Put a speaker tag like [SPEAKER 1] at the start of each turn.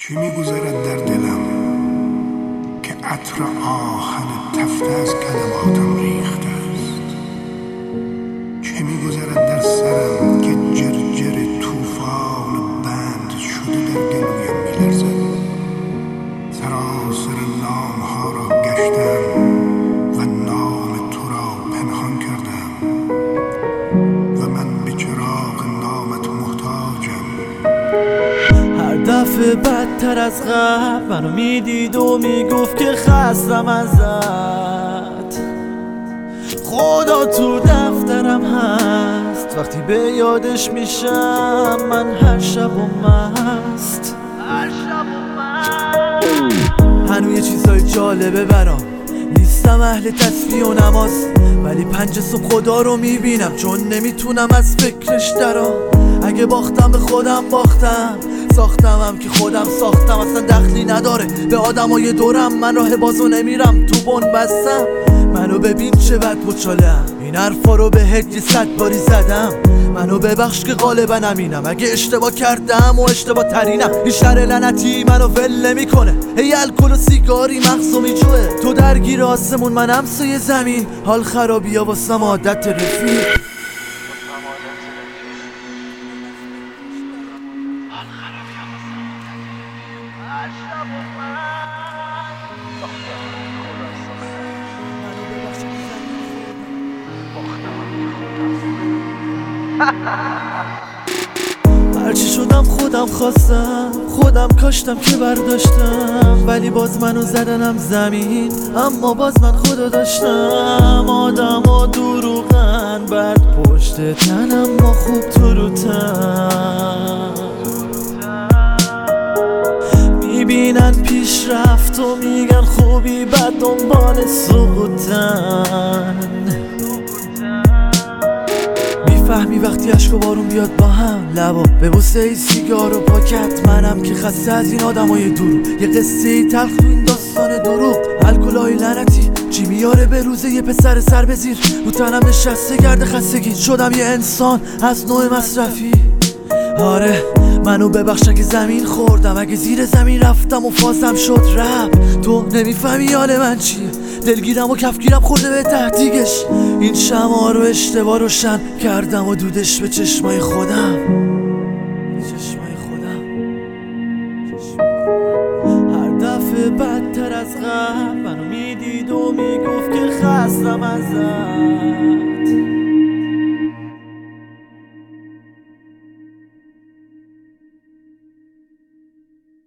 [SPEAKER 1] چه می‌گذرد در دلم که عطر آهن تفته از کلماتم ریخته است. چه می‌گذرد در سرم که جرجر طوفان بند شده در گلویم می‌لرزد. سراسر نام‌ها را گشتم و نام تو را پنهان کردم و من به چراغ نامت محتاجم.
[SPEAKER 2] هر دفعه بدتر از قبل منو میدید و میگفت که خستم ازت. خدا تو دفترم هست، وقتی به یادش میشم من هر شب و مست. هنوز یه چیزای جالبه برام، نیستم اهل تسبیح و نماز، ولی 5 صبح خدا رو میبینم چون نمیتونم از فکرش درام. اگه باختم به خودم باختم، ساختمم که خودم ساختم، اصلا دخلی نداره به آدمای دورم. من راه بازو نمیرم، تو بن بستم. منو ببین چه بد بچالم، این حرفا رو بهت 100 باری زدم. منو ببخش که غالبا نمینم، اگه اشتباه کردم و اشتباه ترینم. این شهر لعنتی منو ول نمیکنه، هی الکل و سیگاری مغزو میجوه. تو درگیر آسمون منم سوی زمین، حال خرابیا واسم عادت رفیق. هرچی شدم خودم خواستم، خودم کاشتم که برداشتم، ولی باز منو زدنم زمین، اما باز من خدا داشتم. آدم ها دروغن، بعد پشت تنم ما خوب تو رو تن میبینن پیشرفت و میگن خوبی، بعد دنبال سقوطن. فهمی وقتی عشق و بارون بیاد با هم، لبا به بوسه ای سیگار و پاکت. منم که خسته از این آدمای دروغ، یه قصه ای تلخ تو این داستان دروغ. الکلای لعنتی چی میاره به روزه یه پسر سر بزیر، رو تنم نشسته گرد خستگی. شدم یه انسان از نوع مصرفی. آره منو ببخش اگه زمین خوردم، اگه زیر زمین رفتم و فازم شد رب. تو نمیفهمی حال من چیه، دلگیرم و کفگیرم خورده به تهدیگش. این شمع رو اشتباه روشن کردم و دودش به چشمای خودم. هر دفعه بدتر از قبل منو میدید و میگفت که خستم ازت.